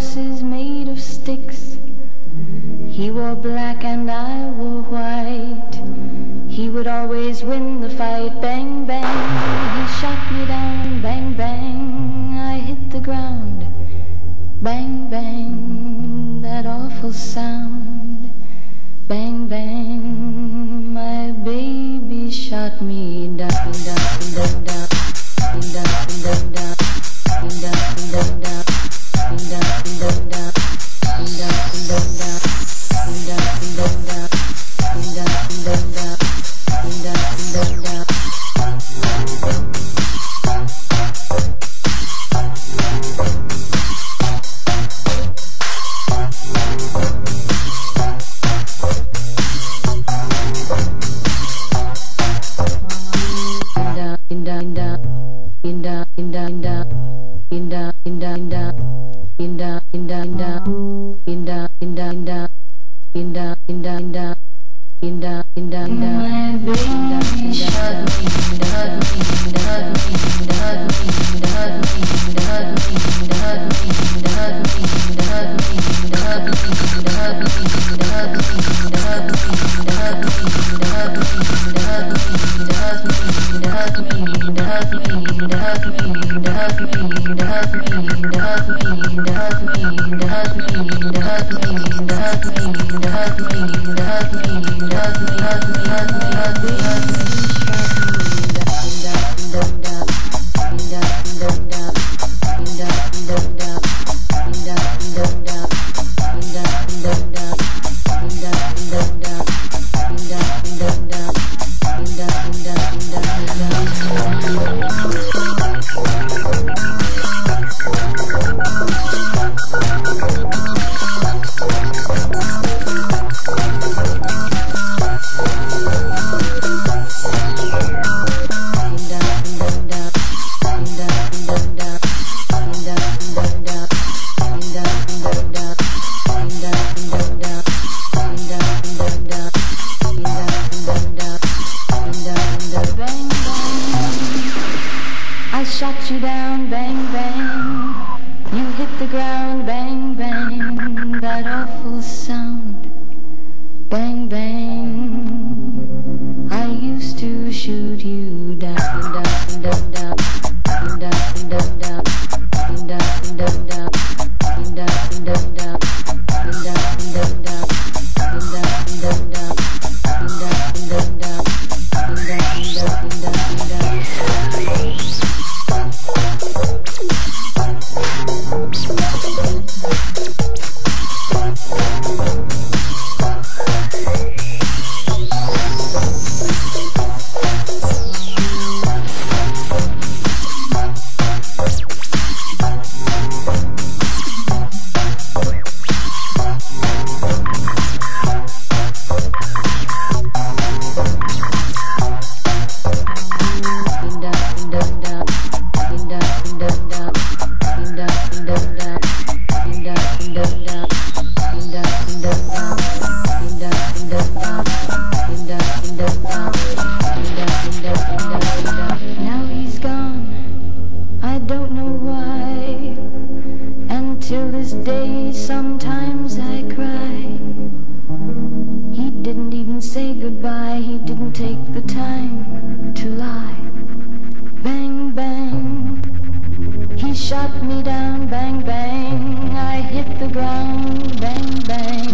horses made of sticks. He wore black and I wore white. He would always win the fight. Bang, bang, he shot me down. Bang, bang, I hit the ground. Bang, bang, that awful sound. Bang, bang, my baby shot me down, down, down, down, down, down, down, down, down, down, down, down, down. Shot you down, bang, bang. You hit the ground, bang, bang. That awful sound, bang, bang. I used to shoot you down, down, down, down, down, down, down, down, down, down, down, down, down, down, down, down. Now he's gone, I don't know why. And till this day sometimes I cry. He didn't even say goodbye, he didn't take the time to lie. Bang, bang, he shot me down, bang, bang. I hit the ground, bang, bang.